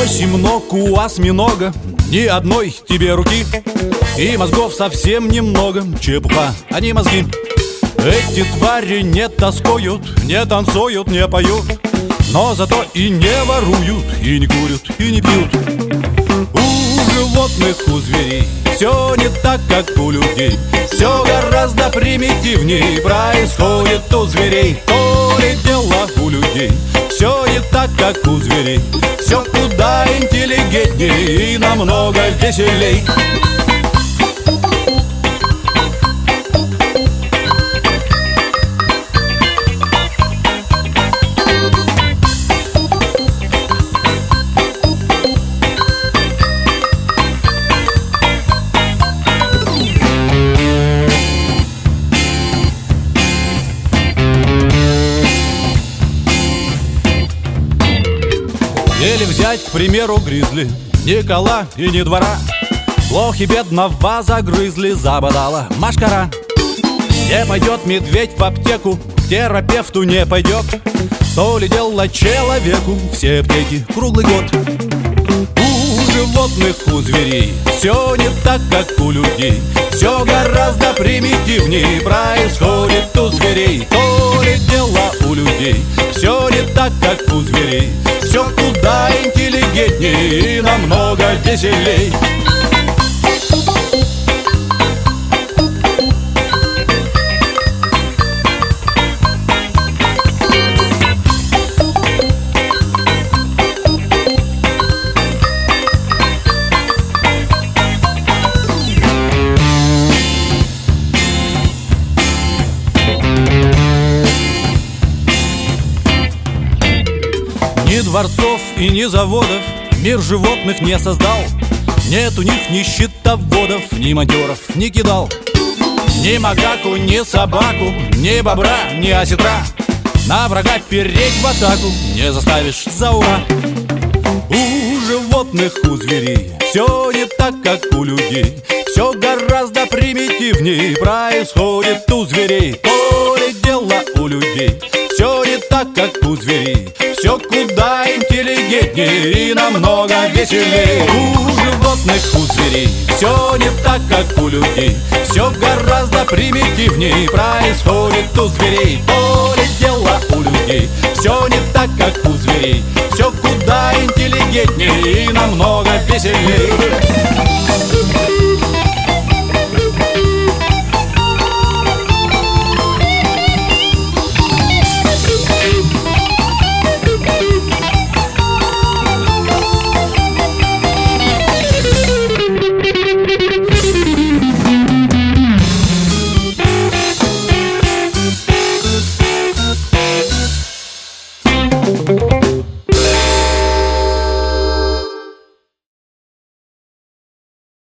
8 ног у осьминога, ни одной тебе руки, и мозгов совсем немного, чепуха, они мозги. Эти твари не тоскуют, не танцуют, не поют, но зато и не воруют, и не курят, и не пьют. У животных, у зверей все не так, как у людей. Все гораздо примитивнее происходит у зверей. То ли дело у людей. Все не так, как у зверей. Все куда интеллигентнее и намного веселей. Или взять, к примеру, гризли, ни кола и ни двора. Плохи бедного загрызли, забодала машкара. Не пойдет медведь в аптеку, к терапевту не пойдет. То ли дело человеку, все аптеки круглый год. У животных, у зверей все не так, как у людей. Все гораздо примитивнее происходит у зверей. То ли дело у людей. Все не так, как у зверей. Все куда интеллигентнее и намного веселей. Ни дворцов и ни заводов мир животных не создал. Нет у них ни счетоводов, ни монтёров, ни кидал. Ни макаку, ни собаку, ни бобра, ни осетра на врага переть в атаку не заставишь за ура. У животных, у зверей все не так, как у людей. Все гораздо примитивнее происходит у зверей. То ли дело у людей. Все не так, как у зверей. Все куда интеллигентнее и намного веселее. У животных, у зверей все не так, как у людей. Все гораздо примитивнее происходит у зверей. То ли дело у людей. Все не так, как у зверей.